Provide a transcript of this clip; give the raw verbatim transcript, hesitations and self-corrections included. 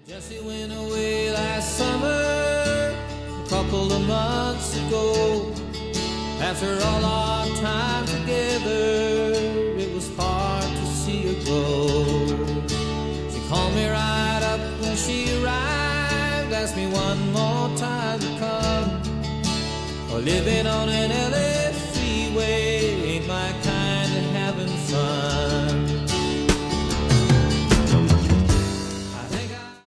Jessie went away last summer, a couple of months ago. After all our time together, it was hard to see her go. She called me right up when she arrived, asked me one more time to come. Living on an L A